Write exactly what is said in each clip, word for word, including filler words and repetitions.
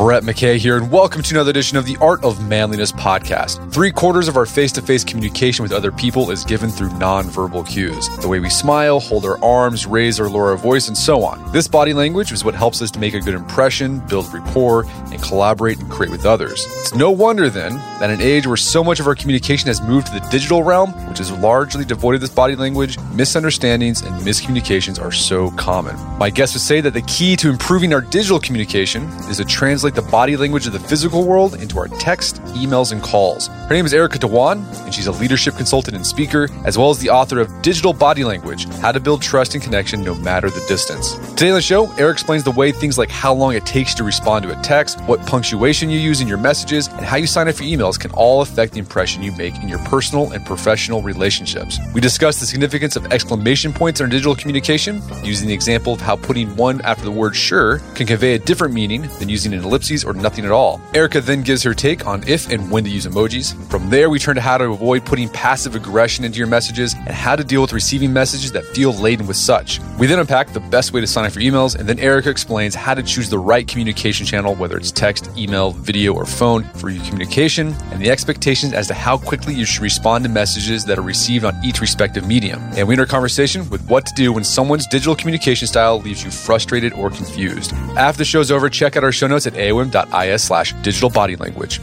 Brett McKay here, and welcome to another edition of the Art of Manliness podcast. Three quarters of our face-to-face communication with other people is given through nonverbal cues. The way we smile, hold our arms, raise or lower our voice, and so on. This body language is what helps us to make a good impression, build rapport, and collaborate and create with others. It's no wonder then that in an age where so much of our communication has moved to the digital realm, which is largely devoid of this body language, misunderstandings and miscommunications are so common. My guest would say that the key to improving our digital communication is to translate the body language of the physical world into our text, emails, and calls. Her name is Erica Dhawan, and she's a leadership consultant and speaker, as well as the author of Digital Body Language, How to Build Trust and Connection No Matter the Distance. Today on the show, Eric explains the way things like how long it takes to respond to a text, what punctuation you use in your messages, and how you sign up for emails can all affect the impression you make in your personal and professional relationships. We discuss the significance of exclamation points in our digital communication, using the example of how putting one after the word sure can convey a different meaning than using an ellipses or nothing at all. Erica then gives her take on if and when to use emojis. From there, we turn to how to avoid putting passive aggression into your messages and how to deal with receiving messages that feel laden with such. We then unpack the best way to sign up for emails, and then Erica explains how to choose the right communication channel, whether it's text, email, video, or phone, for your communication, and the expectations as to how quickly you should respond to messages that are received on each respective medium. And we end our conversation with what to do when someone's digital communication style leaves you frustrated or confused. After the show's over, check out our show notes at aom.is slash digital body language.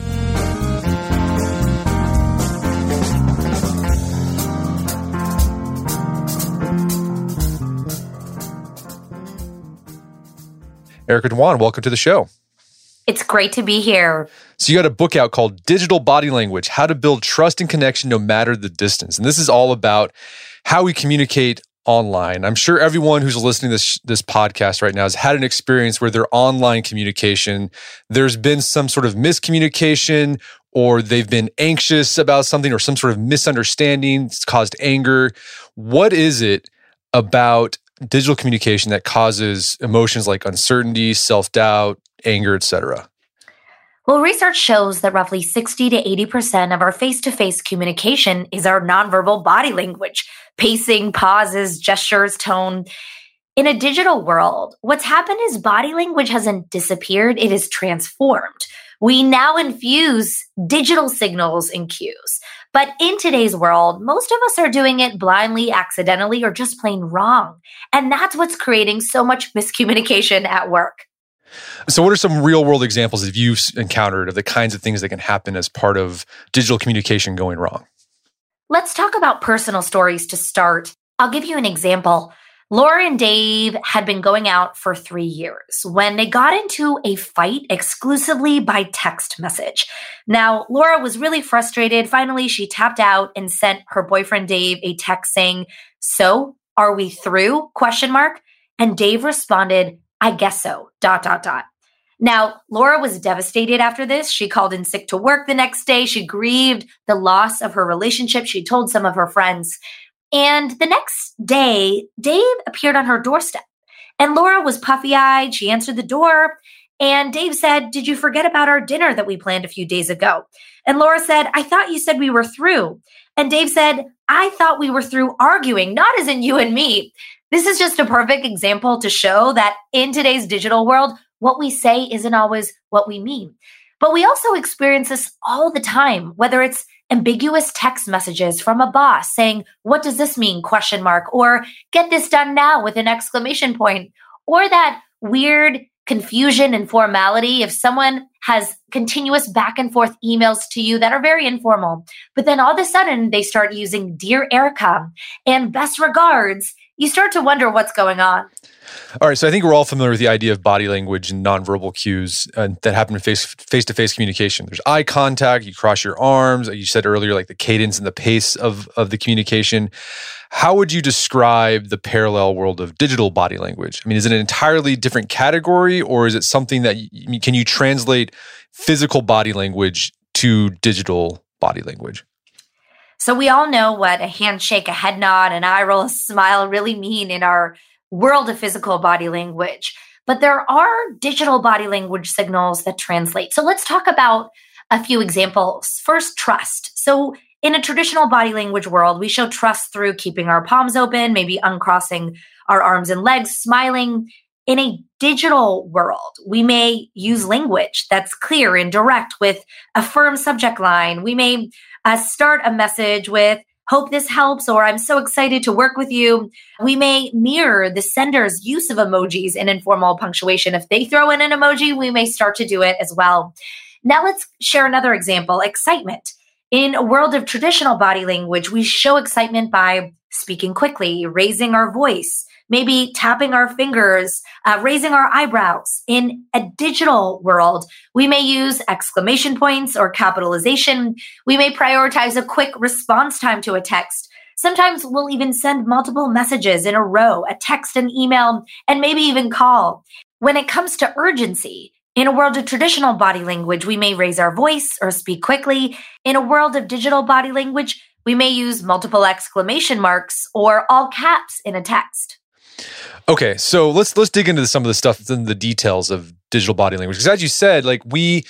Erica Dhawan, welcome to the show. It's great to be here. So you got a book out called Digital Body Language, How to Build Trust and Connection No Matter the Distance. And this is all about how we communicate online. I'm sure everyone who's listening to this, this podcast right now has had an experience where their online communication, there's been some sort of miscommunication, or they've been anxious about something, or some sort of misunderstanding. It's caused anger. What is it about digital communication that causes emotions like uncertainty, self-doubt, anger, et cetera? Well, research shows that roughly sixty to eighty percent of our face-to-face communication is our nonverbal body language, pacing, pauses, gestures, tone. In a digital world, what's happened is body language hasn't disappeared, it is transformed. We now infuse digital signals and cues. But in today's world, most of us are doing it blindly, accidentally, or just plain wrong. And that's what's creating so much miscommunication at work. So what are some real world examples that you've encountered of the kinds of things that can happen as part of digital communication going wrong? Let's talk about personal stories to start. I'll give you an example. Laura and Dave had been going out for three years when they got into a fight exclusively by text message. Now, Laura was really frustrated. Finally, she tapped out and sent her boyfriend Dave a text saying, "So, are we through?" question mark. And Dave responded, "I guess so, dot, dot, dot." Now, Laura was devastated after this. She called in sick to work the next day. She grieved the loss of her relationship. She told some of her friends. And the next day, Dave appeared on her doorstep. And Laura was puffy-eyed. She answered the door. And Dave said, "Did you forget about our dinner that we planned a few days ago?" And Laura said, "I thought you said we were through." And Dave said, "I thought we were through arguing, not as in you and me." This is just a perfect example to show that in today's digital world, what we say isn't always what we mean. But we also experience this all the time, whether it's ambiguous text messages from a boss saying, "What does this mean?" question mark, or "Get this done now" with an exclamation point, or that weird confusion and formality if someone has continuous back and forth emails to you that are very informal, but then all of a sudden they start using "Dear Erica" and "Best regards." You start to wonder what's going on. All right, so I think we're all familiar with the idea of body language and nonverbal cues uh, that happen in face, face-to-face communication. There's eye contact, you cross your arms, you said earlier, like the cadence and the pace of, of the communication. How would you describe the parallel world of digital body language? I mean, is it an entirely different category, or is it something that, you, can you translate physical body language to digital body language? So we all know what a handshake, a head nod, an eye roll, a smile really mean in our world of physical body language. But there are digital body language signals that translate. So let's talk about a few examples. First, trust. So in a traditional body language world, we show trust through keeping our palms open, maybe uncrossing our arms and legs, smiling. In a digital world, we may use language that's clear and direct with a firm subject line. We may uh, start a message with, "Hope this helps," or "I'm so excited to work with you." We may mirror the sender's use of emojis in informal punctuation. If they throw in an emoji, we may start to do it as well. Now let's share another example, excitement. In a world of traditional body language, we show excitement by speaking quickly, raising our voice, maybe tapping our fingers, uh, raising our eyebrows. In a digital world, we may use exclamation points or capitalization. We may prioritize a quick response time to a text. Sometimes we'll even send multiple messages in a row, a text, an email, and maybe even call. When it comes to urgency, in a world of traditional body language, we may raise our voice or speak quickly. In a world of digital body language, we may use multiple exclamation marks or all caps in a text. Okay, so let's let's dig into some of the stuff that's in the details of digital body language. Because as you said, like we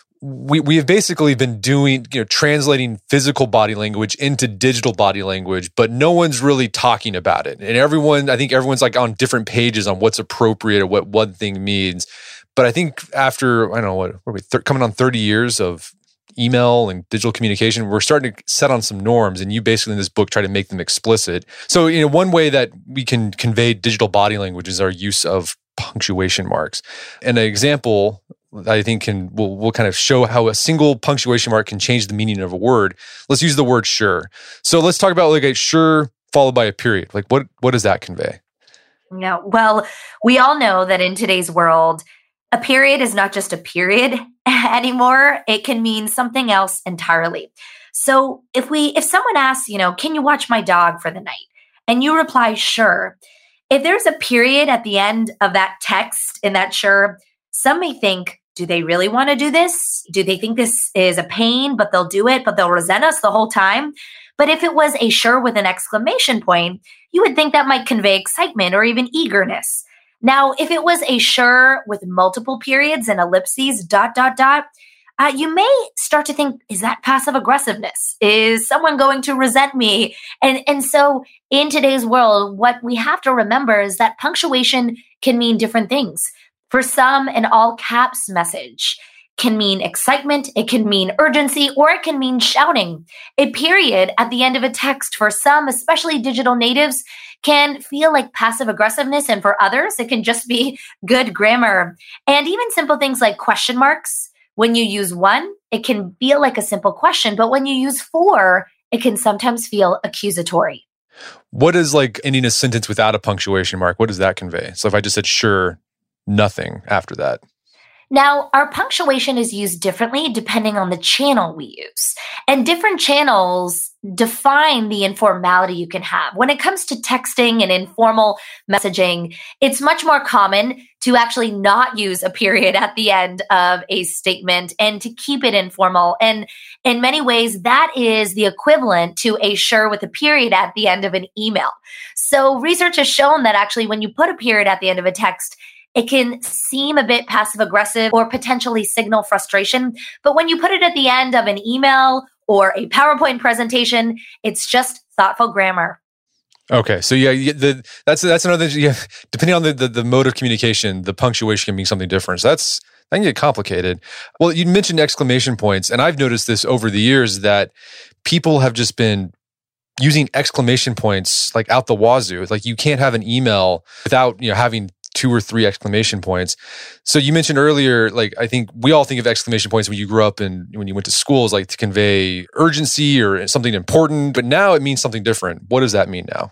we we have basically been doing, you know, translating physical body language into digital body language, but no one's really talking about it. And everyone, I think everyone's like on different pages on what's appropriate or what one thing means. But I think after, I don't know, what, what are we, th- coming on thirty years of email and digital communication, we're starting to set on some norms, and you basically in this book try to make them explicit. So, you know, one way that we can convey digital body language is our use of punctuation marks. And an example that I think can will will kind of show how a single punctuation mark can change the meaning of a word. Let's use the word "sure." So let's talk about like a "sure" followed by a period. Like what what does that convey? Yeah, well, we all know that in today's world, a period is not just a period anymore. It can mean something else entirely. So if we, if someone asks, you know, "Can you watch my dog for the night?" and you reply, "Sure." If there's a period at the end of that text in that "sure," some may think, do they really want to do this? Do they think this is a pain, but they'll do it, but they'll resent us the whole time? But if it was a "sure" with an exclamation point, you would think that might convey excitement or even eagerness. Now, if it was a "sure" with multiple periods and ellipses, dot, dot, dot, uh, you may start to think, is that passive aggressiveness? Is someone going to resent me? And, and so in today's world, what we have to remember is that punctuation can mean different things. For some, an all caps message can mean excitement, it can mean urgency, or it can mean shouting. A period at the end of a text for some, especially digital natives, can feel like passive aggressiveness, and for others, it can just be good grammar. And even simple things like question marks, when you use one, it can feel like a simple question, but when you use four, it can sometimes feel accusatory. What is like ending a sentence without a punctuation mark? What does that convey? So if I just said "sure," nothing after that. Now, our punctuation is used differently depending on the channel we use. And different channels define the informality you can have. When it comes to texting and informal messaging, it's much more common to actually not use a period at the end of a statement and to keep it informal. And in many ways, that is the equivalent to a "sure" with a period at the end of an email. So research has shown that actually when you put a period at the end of a text, it can seem a bit passive aggressive or potentially signal frustration. But when you put it at the end of an email or a PowerPoint presentation, it's just thoughtful grammar. Okay, so yeah, the, that's that's another. Yeah, depending on the, the the mode of communication, the punctuation can mean something different. So that's that can get complicated. Well, you mentioned exclamation points, and I've noticed this over the years that people have just been using exclamation points like out the wazoo. Like you can't have an email without you know having two or three exclamation points. So you mentioned earlier, like I think we all think of exclamation points when you grew up and when you went to schools, like to convey urgency or something important. But now it means something different. What does that mean now?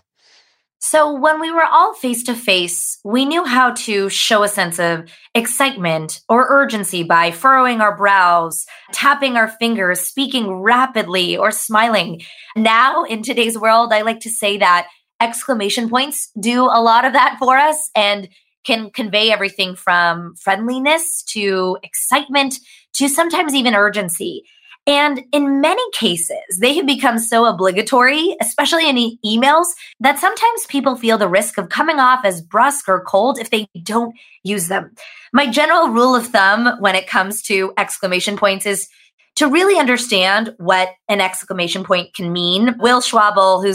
So when we were all face to face, we knew how to show a sense of excitement or urgency by furrowing our brows, tapping our fingers, speaking rapidly, or smiling. Now in today's world, I like to say that exclamation points do a lot of that for us and can convey everything from friendliness to excitement to sometimes even urgency. And in many cases, they have become so obligatory, especially in e- emails, that sometimes people feel the risk of coming off as brusque or cold if they don't use them. My general rule of thumb when it comes to exclamation points is to really understand what an exclamation point can mean. Will Schwabel, who's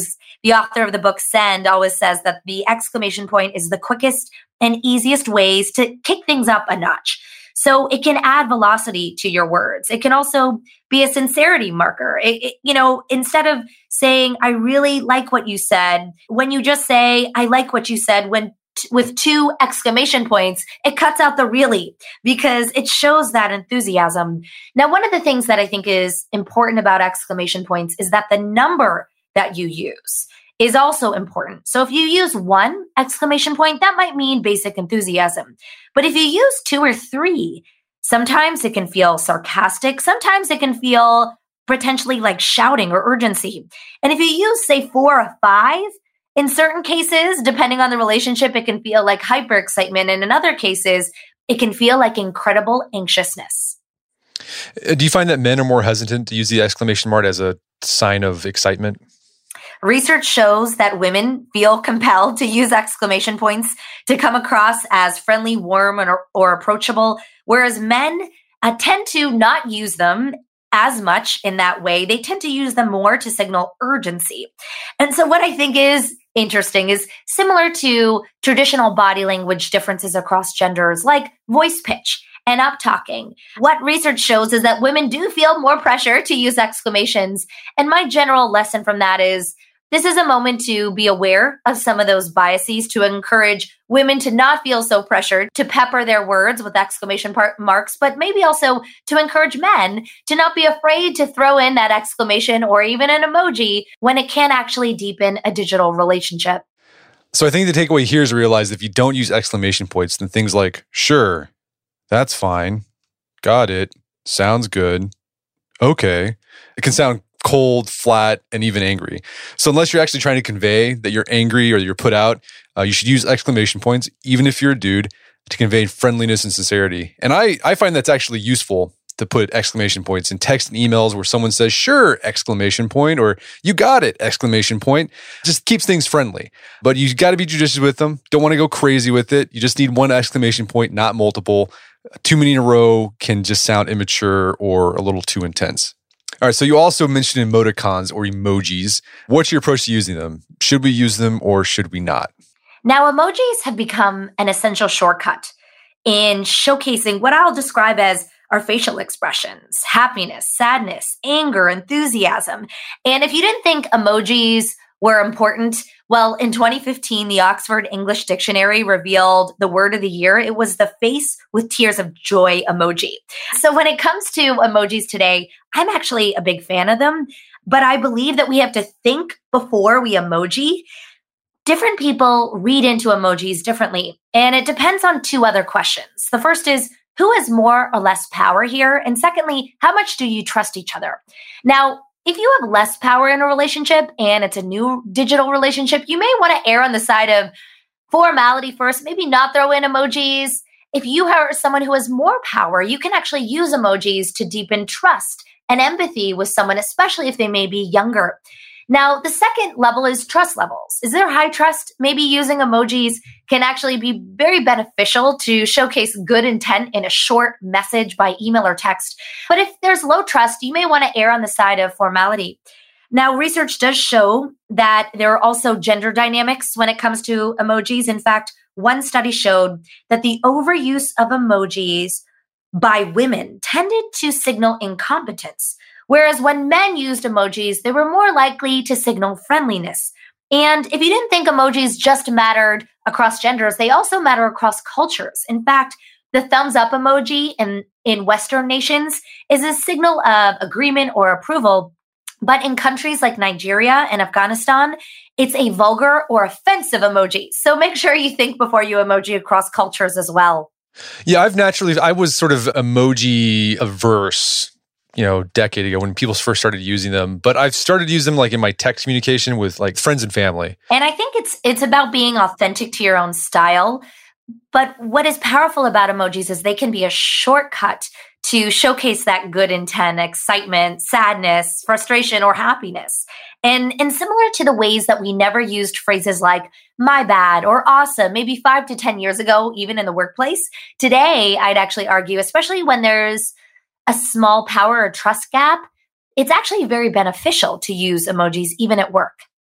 the author of the book Send always says that the exclamation point is the quickest and easiest ways to kick things up a notch. So it can add velocity to your words. It can also be a sincerity marker. It, it, you know, instead of saying, I really like what you said, when you just say, I like what you said, when t- with two exclamation points, it cuts out the really, because it shows that enthusiasm. Now, one of the things that I think is important about exclamation points is that the number that you use is also important. So if you use one exclamation point, that might mean basic enthusiasm. But if you use two or three, sometimes it can feel sarcastic. Sometimes it can feel potentially like shouting or urgency. And if you use, say, four or five, in certain cases, depending on the relationship, it can feel like hyper excitement. And in other cases, it can feel like incredible anxiousness. Do you find that men are more hesitant to use the exclamation mark as a sign of excitement? Research shows that women feel compelled to use exclamation points to come across as friendly, warm, or, or approachable, whereas men uh, tend to not use them as much in that way. They tend to use them more to signal urgency. And so what I think is interesting is similar to traditional body language differences across genders, like voice pitch and up talking. What research shows is that women do feel more pressure to use exclamations. And my general lesson from that is, this is a moment to be aware of some of those biases, to encourage women to not feel so pressured to pepper their words with exclamation par- marks, but maybe also to encourage men to not be afraid to throw in that exclamation or even an emoji when it can actually deepen a digital relationship. So I think the takeaway here is to realize if you don't use exclamation points, then things like, sure, that's fine, got it, sounds good, okay, it can sound cold, flat, and even angry. So unless you're actually trying to convey that you're angry or you're put out, uh, you should use exclamation points, even if you're a dude, to convey friendliness and sincerity. And I, I find that's actually useful to put exclamation points in text and emails where someone says, sure, exclamation point, or you got it, exclamation point. Just keeps things friendly. But you got to be judicious with them. Don't want to go crazy with it. You just need one exclamation point, not multiple. Too many in a row can just sound immature or a little too intense. All right, so you also mentioned emoticons or emojis. What's your approach to using them? Should we use them or should we not? Now, emojis have become an essential shortcut in showcasing what I'll describe as our facial expressions: happiness, sadness, anger, enthusiasm. And if you didn't think emojis were important, well, in twenty fifteen, the Oxford English Dictionary revealed the word of the year. It was the face with tears of joy emoji. So when it comes to emojis today, I'm actually a big fan of them, but I believe that we have to think before we emoji. Different people read into emojis differently, and it depends on two other questions. The first is, who has more or less power here? And secondly, how much do you trust each other? Now, if you have less power in a relationship and it's a new digital relationship, you may want to err on the side of formality first, maybe not throw in emojis. If you are someone who has more power, you can actually use emojis to deepen trust and empathy with someone, especially if they may be younger. Now, the second level is trust levels. Is there high trust? Maybe using emojis can actually be very beneficial to showcase good intent in a short message by email or text. But if there's low trust, you may want to err on the side of formality. Now, research does show that there are also gender dynamics when it comes to emojis. In fact, one study showed that the overuse of emojis by women tended to signal incompetence. Whereas when men used emojis, they were more likely to signal friendliness. And if you didn't think emojis just mattered across genders, they also matter across cultures. In fact, the thumbs up emoji in, in Western nations is a signal of agreement or approval. But in countries like Nigeria and Afghanistan, it's a vulgar or offensive emoji. So make sure you think before you emoji across cultures as well. Yeah, I've naturally, I was sort of emoji averse, you know, decade ago when people first started using them. But I've started to use them like in my text communication with like friends and family. And I think it's it's about being authentic to your own style. But what is powerful about emojis is they can be a shortcut to showcase that good intent, excitement, sadness, frustration, or happiness. And, and similar to the ways that we never used phrases like my bad or awesome, maybe five to ten years ago, even in the workplace, today I'd actually argue, especially when there's a small power or trust gap, it's actually very beneficial to use emojis even at work.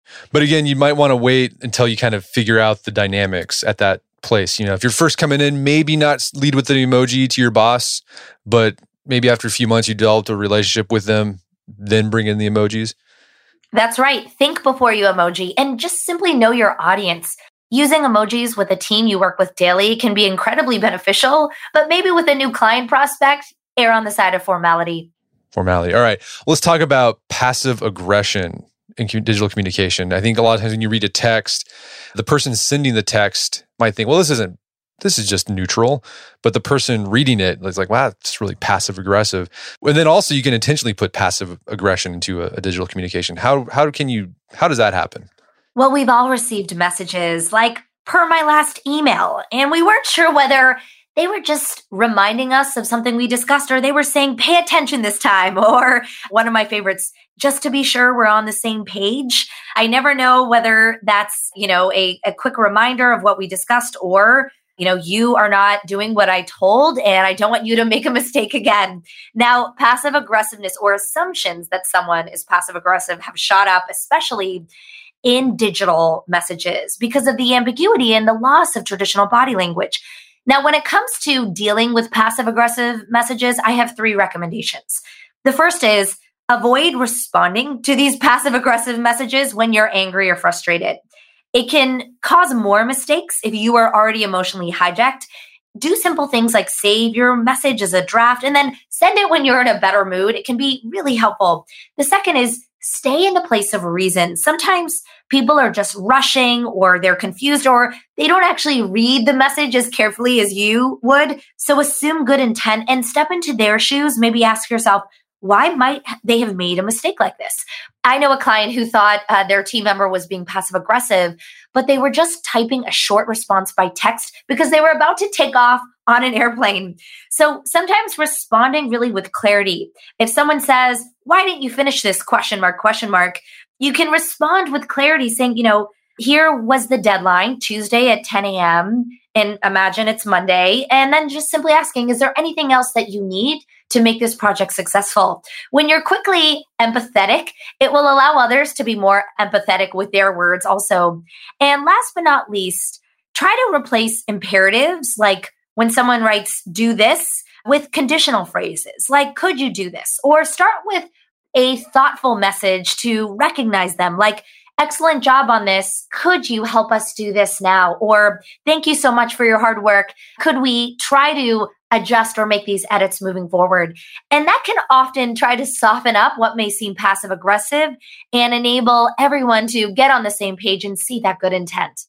But again, you might want to wait until you kind of figure out the dynamics at that place. You know, if you're first coming in, maybe not lead with an emoji to your boss, but maybe after a few months you developed a relationship with them, then bring in the emojis. That's right. Think before you emoji and just simply know your audience. Using emojis with a team you work with daily can be incredibly beneficial, but maybe with a new client prospect, err on the side of formality. Formality. All right. Let's talk about passive aggression in digital communication. I think a lot of times when you read a text, the person sending the text might think, well, this isn't, this is just neutral. But the person reading it is like, wow, it's really passive aggressive. And then also you can intentionally put passive aggression into a, a digital communication. How, how can you, how does that happen? Well, we've all received messages like, per my last email, and we weren't sure whether they were just reminding us of something we discussed, or they were saying, pay attention this time. Or one of my favorites, just to be sure we're on the same page. I never know whether that's, you know, a, a quick reminder of what we discussed, or, you know, you are not doing what I told and I don't want you to make a mistake again. Now, passive aggressiveness or assumptions that someone is passive aggressive have shot up, especially in digital messages, because of the ambiguity and the loss of traditional body language. Now, when it comes to dealing with passive aggressive messages, I have three recommendations. The first is avoid responding to these passive aggressive messages when you're angry or frustrated. It can cause more mistakes if you are already emotionally hijacked. Do simple things like save your message as a draft and then send it when you're in a better mood. It can be really helpful. The second is stay in the place of reason. Sometimes people are just rushing, or they're confused, or they don't actually read the message as carefully as you would. So assume good intent and step into their shoes. Maybe ask yourself, why might they have made a mistake like this? I know a client who thought uh, their team member was being passive aggressive, but they were just typing a short response by text because they were about to take off on an airplane. So sometimes responding really with clarity. If someone says, why didn't you finish this? Question mark, question mark. You can respond with clarity saying, you know, here was the deadline, Tuesday at ten a.m. And imagine it's Monday. And then just simply asking, is there anything else that you need to make this project successful? When you're quickly empathetic, it will allow others to be more empathetic with their words also. And last but not least, try to replace imperatives like when someone writes, do this, with conditional phrases like, could you do this? Or start with a thoughtful message to recognize them, like, excellent job on this. Could you help us do this now? Or thank you so much for your hard work. Could we try to adjust or make these edits moving forward? And that can often try to soften up what may seem passive aggressive and enable everyone to get on the same page and see that good intent.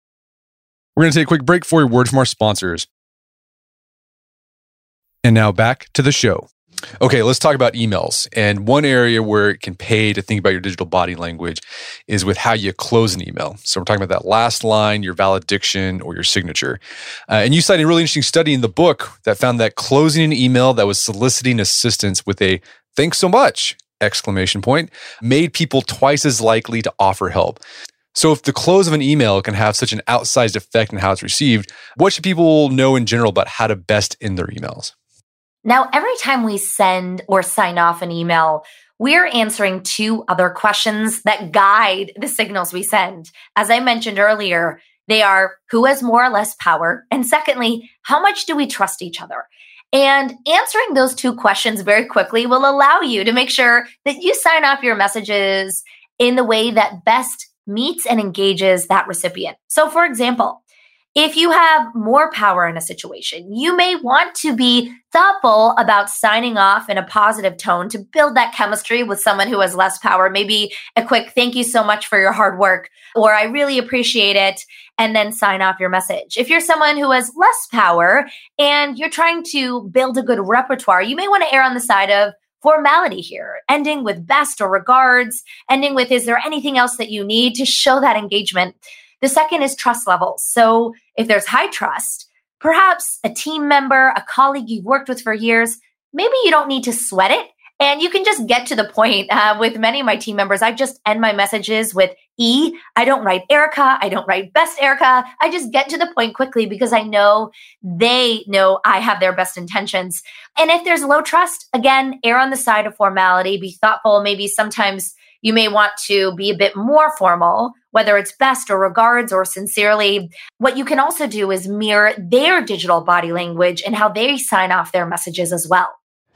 We're going to take a quick break for a word from our sponsors. And now back to the show. Okay, let's talk about emails. And one area where it can pay to think about your digital body language is with how you close an email. So we're talking about that last line, your valediction, or your signature. Uh, and you cited a really interesting study in the book that found that closing an email that was soliciting assistance with a "thanks so much" exclamation point made people twice as likely to offer help. So if the close of an email can have such an outsized effect in how it's received, what should people know in general about how to best end their emails? Now, every time we send or sign off an email, we're answering two other questions that guide the signals we send. As I mentioned earlier, they are who has more or less power? And secondly, how much do we trust each other? And answering those two questions very quickly will allow you to make sure that you sign off your messages in the way that best meets and engages that recipient. So for example, if you have more power in a situation, you may want to be thoughtful about signing off in a positive tone to build that chemistry with someone who has less power. Maybe a quick thank you so much for your hard work, or I really appreciate it, and then sign off your message. If you're someone who has less power and you're trying to build a good repertoire, you may want to err on the side of formality here, ending with best or regards, ending with, is there anything else that you need to show that engagement? The second is trust levels. So if there's high trust, perhaps a team member, a colleague you've worked with for years, maybe you don't need to sweat it and you can just get to the point. Uh, with many of my team members, I just end my messages with E. I don't write Erica. I don't write best Erica. I just get to the point quickly because I know they know I have their best intentions. And if there's low trust, again, err on the side of formality, be thoughtful. Maybe sometimes you may want to be a bit more formal, whether it's best or regards or sincerely. What you can also do is mirror their digital body language and how they sign off their messages as well.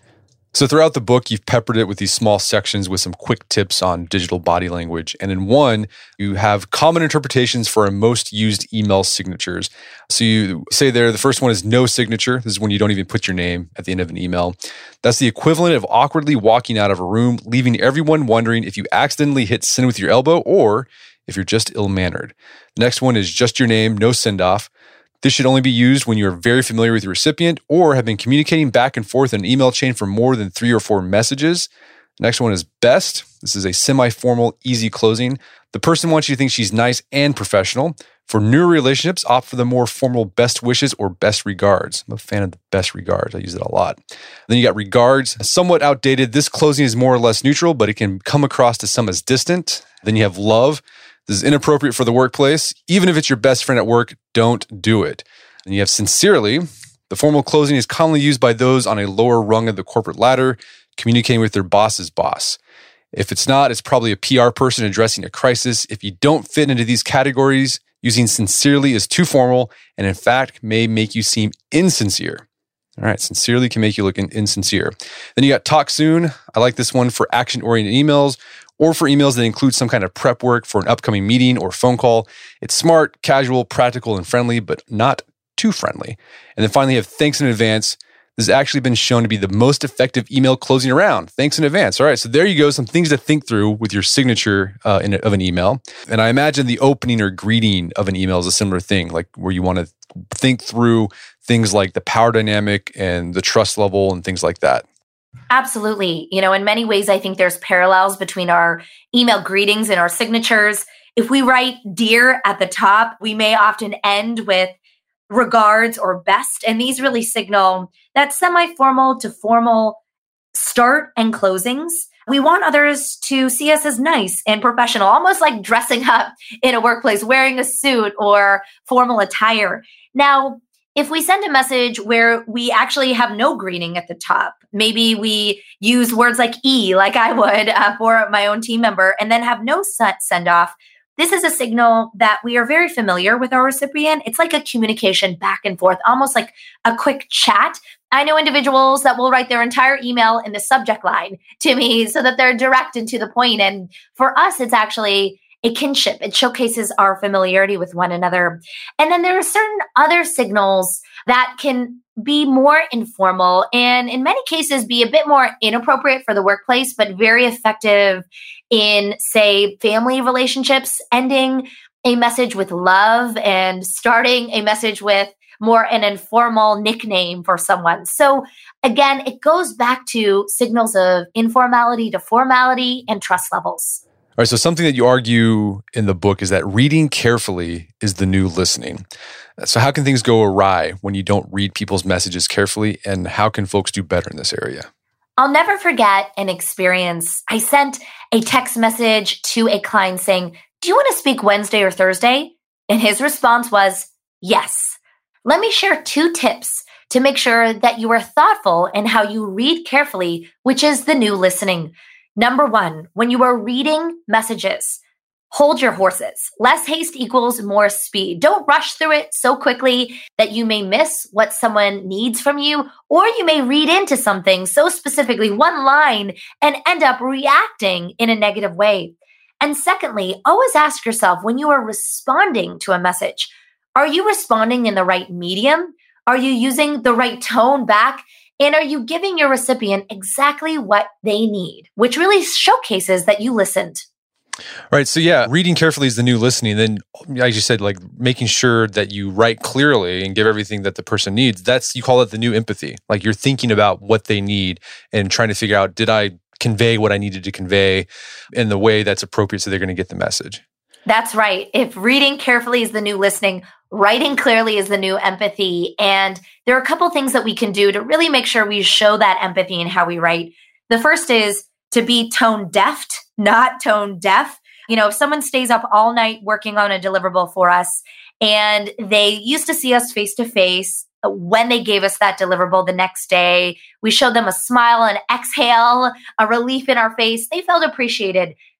So throughout the book, you've peppered it with these small sections with some quick tips on digital body language. And in one, you have common interpretations for our most used email signatures. So you say there, the first one is no signature. This is when you don't even put your name at the end of an email. That's the equivalent of awkwardly walking out of a room, leaving everyone wondering if you accidentally hit send with your elbow or if you're just ill-mannered. The next one is just your name, no send-off. This should only be used when you're very familiar with your recipient or have been communicating back and forth in an email chain for more than three or four messages. The next one is best. This is a semi-formal, easy closing. The person wants you to think she's nice and professional. For newer relationships, opt for the more formal best wishes or best regards. I'm a fan of the best regards. I use it a lot. Then you got regards. Somewhat outdated. This closing is more or less neutral, but it can come across to some as distant. Then you have love. This is inappropriate for the workplace. Even if it's your best friend at work, don't do it. And you have sincerely. The formal closing is commonly used by those on a lower rung of the corporate ladder, communicating with their boss's boss. If it's not, it's probably a P R person addressing a crisis. If you don't fit into these categories, using sincerely is too formal and in fact may make you seem insincere. All right, sincerely can make you look insincere. Then you got talk soon. I like this one for action-oriented emails or for emails that include some kind of prep work for an upcoming meeting or phone call. It's smart, casual, practical, and friendly, but not too friendly. And then finally, you have thanks in advance. This has actually been shown to be the most effective email closing around. Thanks in advance. All right, so there you go. Some things to think through with your signature uh, in a, of an email. And I imagine the opening or greeting of an email is a similar thing, like where you want to think through things like the power dynamic and the trust level and things like that. Absolutely. You know, in many ways, I think there's parallels between our email greetings and our signatures. If we write dear at the top, we may often end with regards or best. And these really signal that semi-formal to formal start and closings. We want others to see us as nice and professional, almost like dressing up in a workplace, wearing a suit or formal attire. Now, if we send a message where we actually have no greeting at the top, maybe we use words like E, like I would uh, for my own team member, and then have no send off, this is a signal that we are very familiar with our recipient. It's like a communication back and forth, almost like a quick chat. I know individuals that will write their entire email in the subject line to me so that they're direct and to the point. And for us, it's actually a kinship. It showcases our familiarity with one another. And then there are certain other signals that can be more informal and in many cases be a bit more inappropriate for the workplace, but very effective in, say, family relationships, ending a message with love and starting a message with more an informal nickname for someone. So again, it goes back to signals of informality to formality and trust levels. All right, so something that you argue in the book is that reading carefully is the new listening. So how can things go awry when you don't read people's messages carefully, and how can folks do better in this area? I'll never forget an experience. I sent a text message to a client saying, "Do you want to speak Wednesday or Thursday?" And his response was, "Yes." Let me share two tips to make sure that you are thoughtful in how you read carefully, which is the new listening. Number one, when you are reading messages, hold your horses. Less haste equals more speed. Don't rush through it so quickly that you may miss what someone needs from you, or you may read into something so specifically, one line, and end up reacting in a negative way. And secondly, always ask yourself when you are responding to a message, are you responding in the right medium? Are you using the right tone back? And are you giving your recipient exactly what they need, which really showcases that you listened? Right. So yeah, reading carefully is the new listening. Then, as you said, like making sure that you write clearly and give everything that the person needs. That's, you call it the new empathy. Like you're thinking about what they need and trying to figure out, did I convey what I needed to convey in the way that's appropriate so they're going to get the message? That's right. If reading carefully is the new listening, writing clearly is the new empathy. And there are a couple things that we can do to really make sure we show that empathy in how we write. The first is to be tone deft, not tone deaf. You know, if someone stays up all night working on a deliverable for us and they used to see us face to face, when they gave us that deliverable the next day, we showed them a smile, an exhale, a relief in our face. They felt appreciated.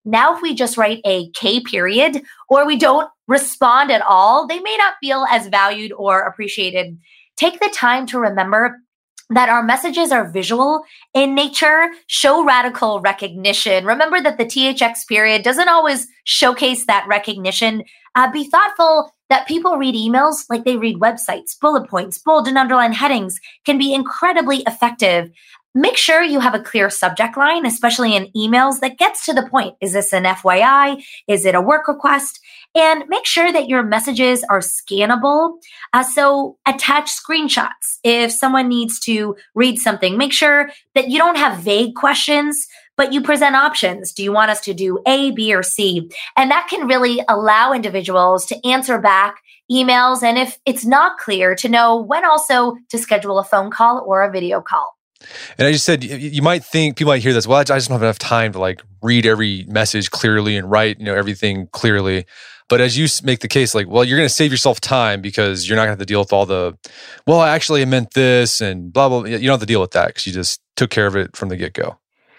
Now, if we just write a K period or we don't respond at all, they may not feel as valued or appreciated. Take the time to remember that our messages are visual in nature, show radical recognition. Remember that the T H X period doesn't always showcase that recognition. Uh, be thoughtful that people read emails like they read websites. Bullet points, bold and underlined headings can be incredibly effective. Make sure you have a clear subject line, especially in emails, that gets to the point. Is this an F Y I? Is it a work request? And make sure that your messages are scannable. Uh, so attach screenshots if someone needs to read something. Make sure that you don't have vague questions, but you present options. Do you want us to do A, B, or C? And that can really allow individuals to answer back emails. And if it's not clear, to know when also to schedule a phone call or a video call. And I just said, you might think, people might hear this, well, I just don't have enough time to like read every message clearly and write, you know, everything clearly. But as you make the case, like, well, you're going to save yourself time because you're not going to have to deal with all the, well, actually I meant this and blah, blah, blah. You don't have to deal with that because you just took care of it from the get-go.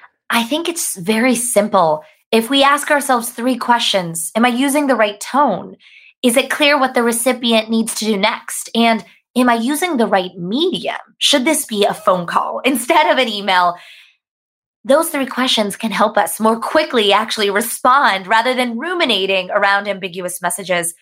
I think it's very simple. If we ask ourselves three questions, am I using the right tone? Is it clear what the recipient needs to do next? And am I using the right medium? Should this be a phone call instead of an email? Those three questions can help us more quickly actually respond rather than ruminating around ambiguous messages.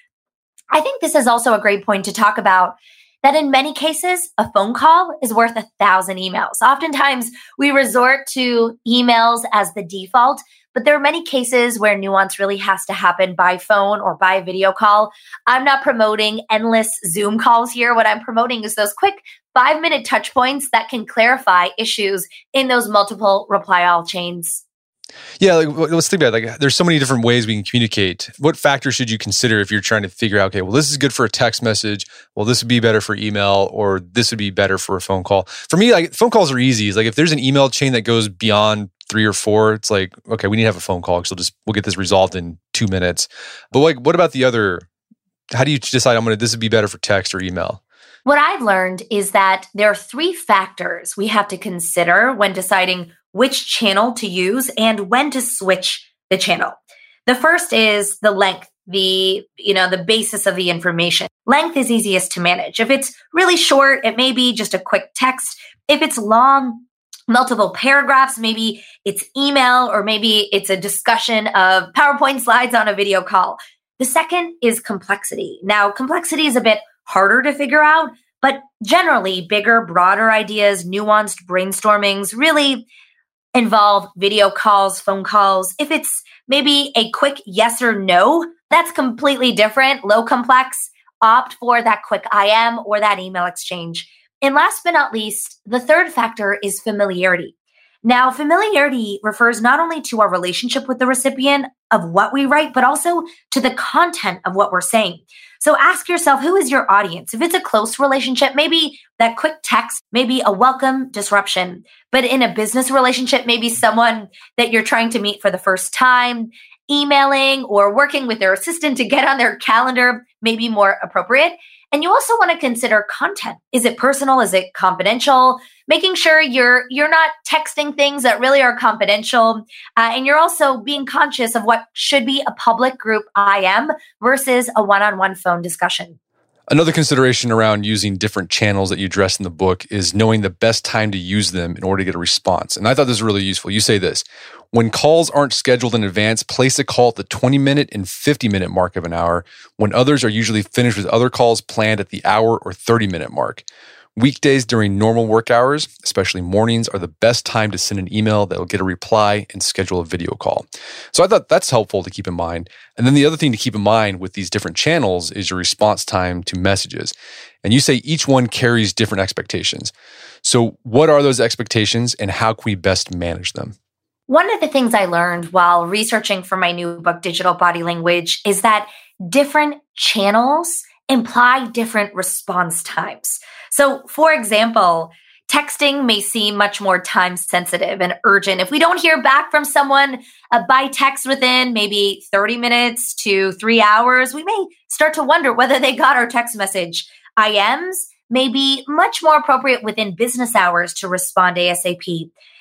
I think this is also a great point to talk about that in many cases, a phone call is worth a thousand emails. Oftentimes, we resort to emails as the default, but there are many cases where nuance really has to happen by phone or by video call. I'm not promoting endless Zoom calls here. What I'm promoting is those quick five-minute touch points that can clarify issues in those multiple reply all chains. Yeah, like, let's think about it. Like, there's so many different ways we can communicate. What factors should you consider if you're trying to figure out, okay, well, this is good for a text message. Well, this would be better for email, or this would be better for a phone call. For me, like phone calls are easy. It's like if there's an email chain that goes beyond three or four, it's like, okay, we need to have a phone call because we'll just we'll get this resolved in two minutes. But like, what about the other? How do you decide? I'm gonna this would be better for text or email? What I've learned is that there are three factors we have to consider when deciding which channel to use and when to switch the channel. The first is the length, the, you know, the basis of the information. Length is easiest to manage. If it's really short, it may be just a quick text. If it's long, multiple paragraphs, maybe it's email, or maybe it's a discussion of PowerPoint slides on a video call. The second is complexity. Now, complexity is a bit harder to figure out, but generally bigger, broader ideas, nuanced brainstormings really involve video calls, phone calls. If it's maybe a quick yes or no, that's completely different. Low complex, opt for that quick I M or that email exchange. And last but not least, the third factor is familiarity. Now, familiarity refers not only to our relationship with the recipient of what we write, but also to the content of what we're saying. So ask yourself, who is your audience? If it's a close relationship, maybe that quick text may be a welcome disruption. But in a business relationship, maybe someone that you're trying to meet for the first time, emailing or working with their assistant to get on their calendar may be more appropriate. And you also want to consider content. Is it personal? Is it confidential? Making sure you're you're not texting things that really are confidential. Uh, and you're also being conscious of what should be a public group I M versus a one-on-one phone discussion. Another consideration around using different channels that you address in the book is knowing the best time to use them in order to get a response. And I thought this was really useful. You say this: when calls aren't scheduled in advance, place a call at the twenty minute and fifty minute mark of an hour, when others are usually finished with other calls planned at the hour or thirty minute mark. Weekdays during normal work hours, especially mornings, are the best time to send an email that will get a reply and schedule a video call. So I thought that's helpful to keep in mind. And then the other thing to keep in mind with these different channels is your response time to messages. And you say each one carries different expectations. So what are those expectations and how can we best manage them? One of the things I learned while researching for my new book, Digital Body Language, is that different channels imply different response times. So, for example, texting may seem much more time sensitive and urgent. If we don't hear back from someone uh, by text within maybe thirty minutes to three hours, we may start to wonder whether they got our text message. I Ms may be much more appropriate within business hours to respond ASAP.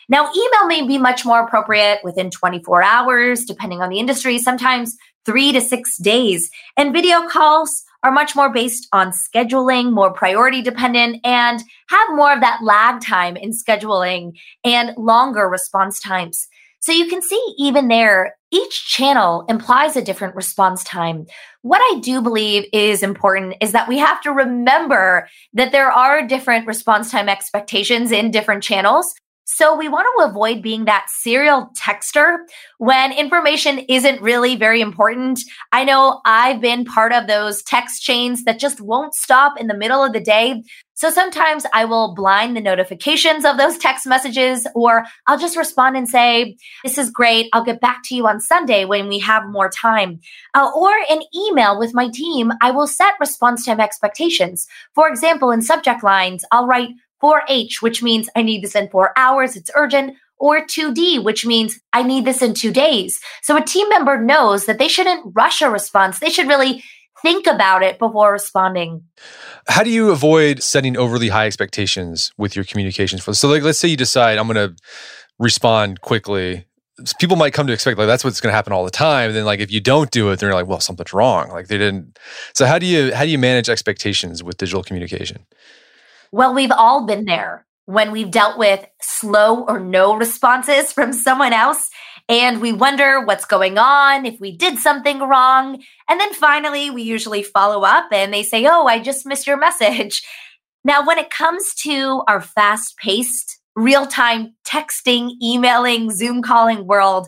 Now, email may be much more appropriate within twenty-four hours, depending on the industry, sometimes three to six days. And video calls are much more based on scheduling, more priority dependent, and have more of that lag time in scheduling and longer response times. So you can see even there, each channel implies a different response time. What I do believe is important is that we have to remember that there are different response time expectations in different channels. So we want to avoid being that serial texter when information isn't really very important. I know I've been part of those text chains that just won't stop in the middle of the day. So sometimes I will blind the notifications of those text messages, or I'll just respond and say, this is great. I'll get back to you on Sunday when we have more time. Uh, or an email with my team, I will set response time expectations. For example, in subject lines, I'll write four H, which means I need this in four hours, it's urgent, or two D, which means I need this in two days. So a team member knows that they shouldn't rush a response. They should really think about it before responding. How do you avoid setting overly high expectations with your communications? So like, let's say you decide I'm going to respond quickly. People might come to expect like that's what's going to happen all the time. And then like if you don't do it, they're like, well, something's wrong. Like they didn't. So how do you how do you manage expectations with digital communication? Well, we've all been there when we've dealt with slow or no responses from someone else, and we wonder what's going on, if we did something wrong. And then finally, we usually follow up and they say, oh, I just missed your message. Now, when it comes to our fast-paced, real-time texting, emailing, Zoom calling world,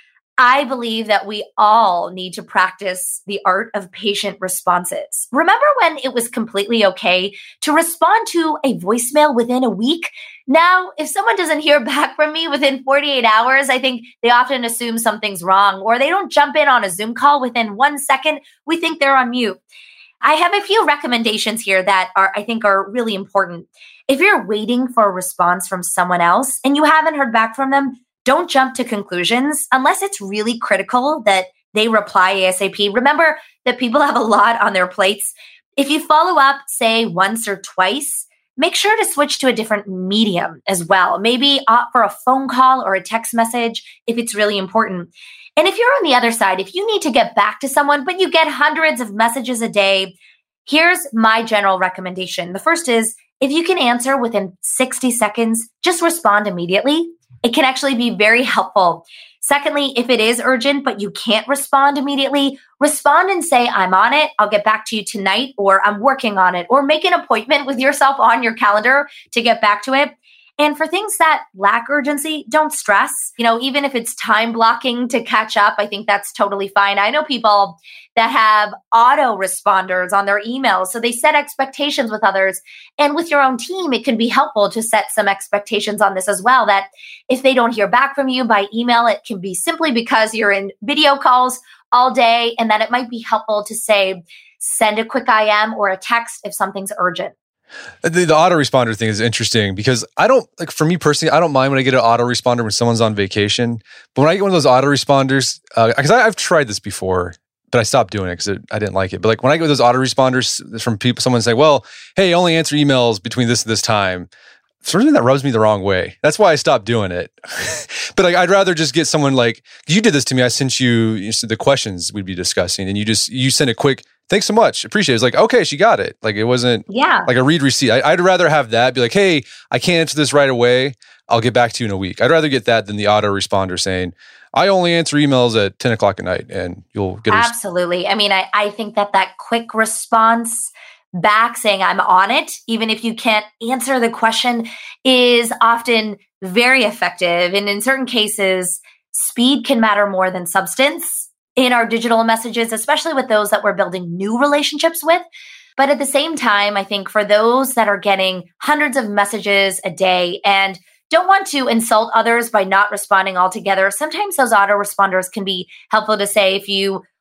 I believe that we all need to practice the art of patient responses. Remember when it was completely okay to respond to a voicemail within a week? Now, if someone doesn't hear back from me within forty-eight hours, I think they often assume something's wrong, or they don't jump in on a Zoom call within one second. We think they're on mute. I have a few recommendations here that are, I think, are really important. If you're waiting for a response from someone else and you haven't heard back from them, don't jump to conclusions unless it's really critical that they reply ASAP. Remember that people have a lot on their plates. If you follow up, say once or twice, make sure to switch to a different medium as well. Maybe opt for a phone call or a text message if it's really important. And if you're on the other side, if you need to get back to someone, but you get hundreds of messages a day, here's my general recommendation. The first is if you can answer within sixty seconds, just respond immediately. It can actually be very helpful. Secondly, if it is urgent, but you can't respond immediately, respond and say, I'm on it. I'll get back to you tonight, or I'm working on it, or make an appointment with yourself on your calendar to get back to it. And for things that lack urgency, don't stress. You know, even if it's time blocking to catch up, I think that's totally fine. I know people that have auto responders on their emails. So they set expectations with others. And with your own team, it can be helpful to set some expectations on this as well, that if they don't hear back from you by email, it can be simply because you're in video calls all day, and that it might be helpful to say, send a quick I M or a text if something's urgent. The, the autoresponder thing is interesting because I don't, like for me personally, I don't mind when I get an autoresponder when someone's on vacation. But when I get one of those autoresponders, because uh, I've tried this before, but I stopped doing it because I didn't like it. But like when I get those autoresponders from people, someone say, well, hey, only answer emails between this and this time. Sort of that rubs me the wrong way. That's why I stopped doing it. But like, I'd rather just get someone like, you did this to me. I sent you, you said the questions we'd be discussing, and you just, you sent a quick, thanks so much. Appreciate it. It's like, okay, she got it. Like it wasn't yeah. like a read receipt. I, I'd rather have that be like, hey, I can't answer this right away. I'll get back to you in a week. I'd rather get that than the autoresponder saying, I only answer emails at ten o'clock at night, and you'll get a res- Absolutely. I mean, I, I think that that quick response back saying I'm on it, even if you can't answer the question, is often very effective. And in certain cases, speed can matter more than substance in our digital messages, especially with those that we're building new relationships with. But at the same time, I think for those that are getting hundreds of messages a day and don't want to insult others by not responding altogether, sometimes those autoresponders can be helpful to say, if you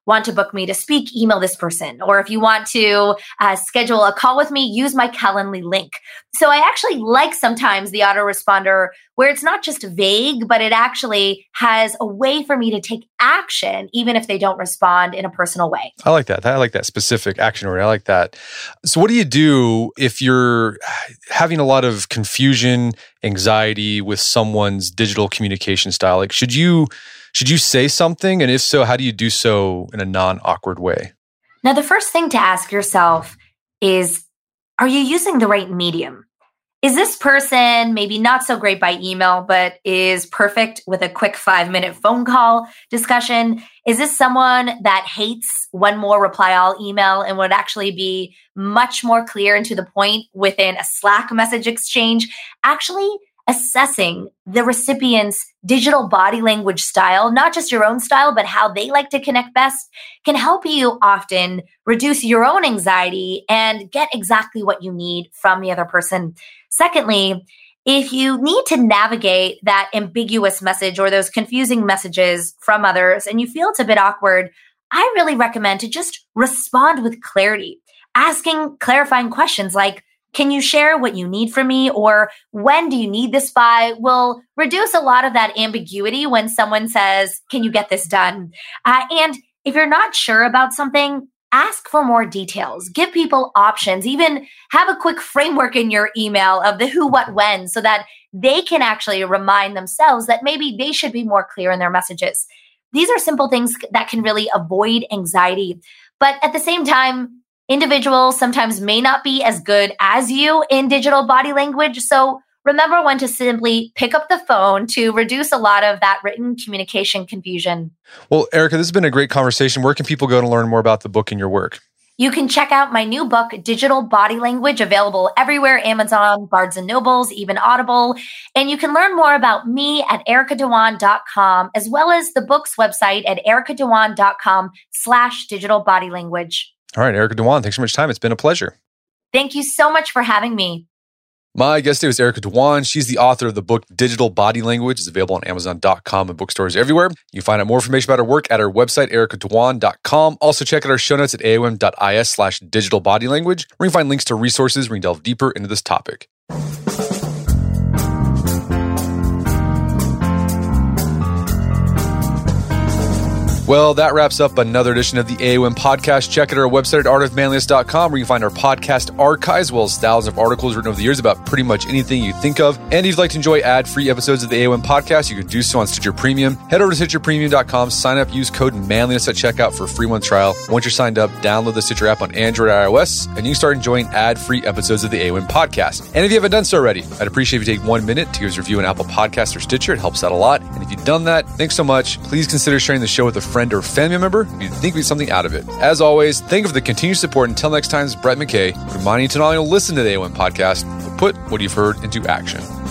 want to book me to speak, email this person. Or if you want to uh, schedule a call with me, use my Calendly link. So I actually like sometimes the autoresponder where it's not just vague, but it actually has a way for me to take action, even if they don't respond in a personal way. I like that. I like that specific action order. I like that. So what do you do if you're having a lot of confusion, anxiety with someone's digital communication style? Like, should you should you say something? And if so, how do you do so in a non-awkward way? Now, the first thing to ask yourself is, are you using the right medium? Is this person maybe not so great by email, but is perfect with a quick five-minute phone call discussion? Is this someone that hates one more reply all email and would actually be much more clear and to the point within a Slack message exchange? Actually assessing the recipient's digital body language style, not just your own style, but how they like to connect best, can help you often reduce your own anxiety and get exactly what you need from the other person. Secondly, if you need to navigate that ambiguous message or those confusing messages from others and you feel it's a bit awkward, I really recommend to just respond with clarity, asking clarifying questions like, can you share what you need from me? Or when do you need this by? Will reduce a lot of that ambiguity when someone says, can you get this done? Uh, and if you're not sure about something, ask for more details. Give people options. Even have a quick framework in your email of the who, what, when, so that they can actually remind themselves that maybe they should be more clear in their messages. These are simple things that can really avoid anxiety. But at the same time, individuals sometimes may not be as good as you in digital body language. So remember when to simply pick up the phone to reduce a lot of that written communication confusion. Well, Erica, this has been a great conversation. Where can people go to learn more about the book and your work? You can check out my new book, Digital Body Language, available everywhere, Amazon, Barnes and Nobles, even Audible. And you can learn more about me at erica dhawan dot com, as well as the book's website at erica dhawan dot com slash digital body language. All right, Erica Dhawan, thanks so much for your time. It's been a pleasure. Thank you so much for having me. My guest today was Erica Dhawan. She's the author of the book Digital Body Language. It's available on amazon dot com and bookstores everywhere. You can find out more information about her work at her website, erica dhawan dot com. Also, check out our show notes at A O M dot I S slash digital body language, where you can find links to resources where you can delve deeper into this topic. Well, that wraps up another edition of the A O M podcast. Check out our website at art of manliness dot com, where you can find our podcast archives, as well as thousands of articles written over the years about pretty much anything you think of. And if you'd like to enjoy ad-free episodes of the A O M podcast, you can do so on Stitcher Premium. Head over to stitcher premium dot com, sign up, use code manliness at checkout for a free one trial. Once you're signed up, download the Stitcher app on Android or iOS, and you can start enjoying ad-free episodes of the A O M podcast. And if you haven't done so already, I'd appreciate if you take one minute to give us a review on Apple Podcasts or Stitcher. It helps out a lot. And if you've done that, thanks so much. Please consider sharing the show with a friend or family member if you think we get something out of it. As always, thank you for the continued support. Until next time, it's Brett McKay, reminding you to not only listen to the A O M podcast, but put what you've heard into action.